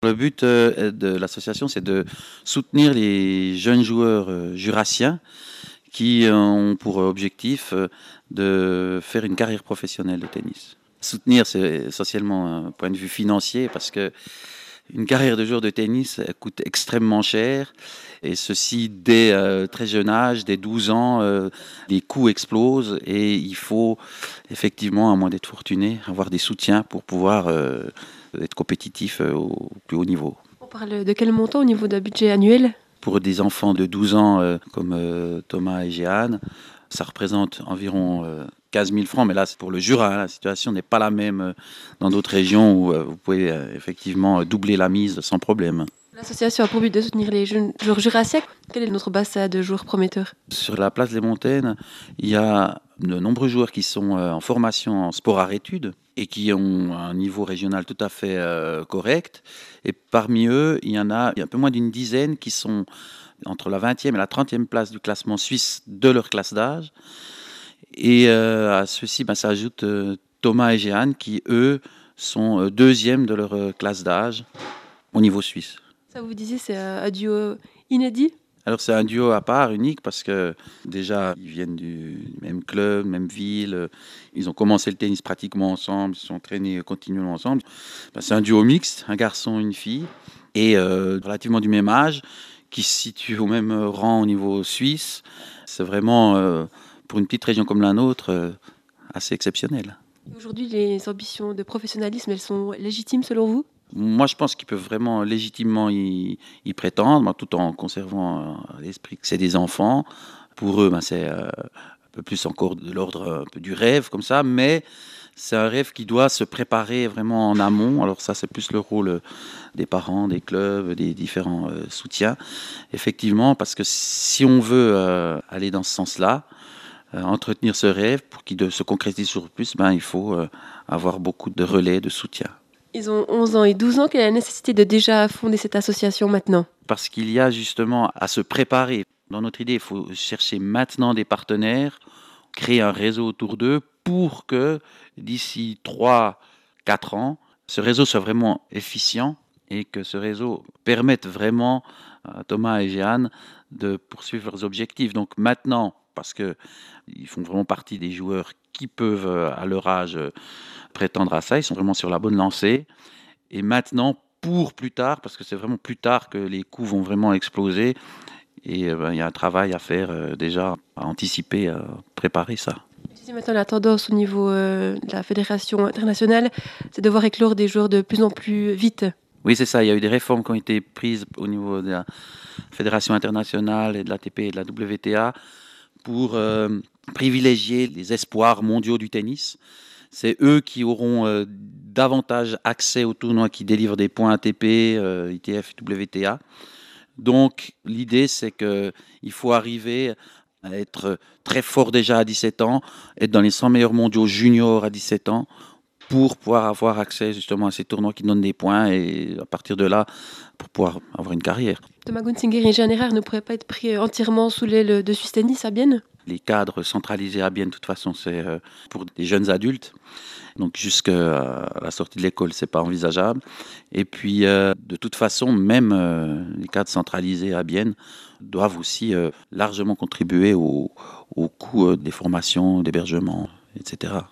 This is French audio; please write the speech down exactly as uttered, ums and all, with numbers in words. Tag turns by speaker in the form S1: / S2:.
S1: Le but euh, de l'association, c'est de soutenir les jeunes joueurs euh, jurassiens qui ont pour objectif euh, de faire une carrière professionnelle de tennis. Soutenir, c'est essentiellement un point de vue financier parce que une carrière de joueur de tennis elle coûte extrêmement cher et ceci dès euh, très jeune âge, dès douze ans, euh, les coûts explosent et il faut effectivement, à moins d'être fortuné, avoir des soutiens pour pouvoir euh, être compétitif euh, au plus haut niveau.
S2: On parle de quel montant au niveau d'un budget annuel?
S1: Pour des enfants de douze ans euh, comme euh, Thomas et Jeanne, ça représente environ euh, quinze mille francs, mais là c'est pour le Jura, hein, la situation n'est pas la même euh, dans d'autres régions où euh, vous pouvez euh, effectivement doubler la mise sans problème.
S2: L'association a pour but de soutenir les jeunes joueurs jurassiens. Quel est notre bassin de joueurs prometteurs?
S1: Sur la place des Montaigne, il y a de nombreux joueurs qui sont euh, en formation en sport-art-études et qui ont un niveau régional tout à fait euh, correct. Et parmi eux, il y en a, il y a un peu moins d'une dizaine qui sont entre la vingtième et la trentième place du classement suisse de leur classe d'âge. Et euh, à ceci, ben, s'ajoute euh, Thomas et Jeanne qui, eux, sont euh, deuxièmes de leur euh, classe d'âge au niveau suisse.
S2: Ça, vous disiez, c'est un duo inédit?
S1: Alors c'est un duo à part, unique, parce que déjà, ils viennent du même club, même ville, ils ont commencé le tennis pratiquement ensemble, ils se sont entraînés continuellement ensemble. Ben, c'est un duo mixte, un garçon, une fille, et euh, relativement du même âge, qui se situe au même rang au niveau suisse. C'est vraiment, euh, pour une petite région comme la nôtre, euh, assez exceptionnel.
S2: Aujourd'hui, les ambitions de professionnalisme, elles sont légitimes selon vous?
S1: Moi, je pense qu'ils peuvent vraiment légitimement y, y prétendre, tout en conservant à l'esprit que c'est des enfants. Pour eux, ben, c'est euh, un peu plus encore de l'ordre un peu du rêve, comme ça, mais c'est un rêve qui doit se préparer vraiment en amont. Alors ça, c'est plus le rôle des parents, des clubs, des différents euh, soutiens, effectivement, parce que si on veut euh, aller dans ce sens-là, euh, entretenir ce rêve pour qu'il se concrétise sur plus, ben, il faut euh, avoir beaucoup de relais, de soutien.
S2: Ils ont onze ans et douze ans. Quelle est la nécessité de déjà fonder cette association maintenant?
S1: Parce qu'il y a justement à se préparer. Dans notre idée, il faut chercher maintenant des partenaires, créer un réseau autour d'eux pour que d'ici trois quatre ans, ce réseau soit vraiment efficient et que ce réseau permette vraiment à Thomas et Jeanne de poursuivre leurs objectifs. Donc maintenant, parce qu'ils font vraiment partie des joueurs qui peuvent, à leur âge, prétendre à ça, ils sont vraiment sur la bonne lancée. Et maintenant, pour plus tard, parce que c'est vraiment plus tard que les coûts vont vraiment exploser, et euh, ben, il y a un travail à faire euh, déjà, à anticiper, à préparer ça.
S2: Si maintenant la tendance au niveau euh, de la fédération internationale, c'est de voir éclore des joueurs de plus en plus vite.
S1: Oui, c'est ça, il y a eu des réformes qui ont été prises au niveau de la Fédération internationale et de l'A T P et de la W T A pour euh, privilégier les espoirs mondiaux du tennis. C'est eux qui auront euh, davantage accès aux tournois qui délivrent des points A T P, euh, I T F, W T A. Donc l'idée, c'est qu'il faut arriver à être très fort déjà à dix-sept ans, être dans les cent meilleurs mondiaux juniors à dix-sept ans, pour pouvoir avoir accès justement à ces tournois qui donnent des points et à partir de là, pour pouvoir avoir une carrière.
S2: Thomas Gunzinger et Jeanne Errard ne pourraient pas être pris entièrement sous l'aile de Suisse Tennis à Bienne?
S1: Les cadres centralisés à Bienne, de toute façon, c'est pour des jeunes adultes. Donc jusqu'à la sortie de l'école, c'est pas envisageable. Et puis, euh, de toute façon, même euh, les cadres centralisés à Bienne doivent aussi euh, largement contribuer au, au coût euh, des formations, d'hébergement, et cetera.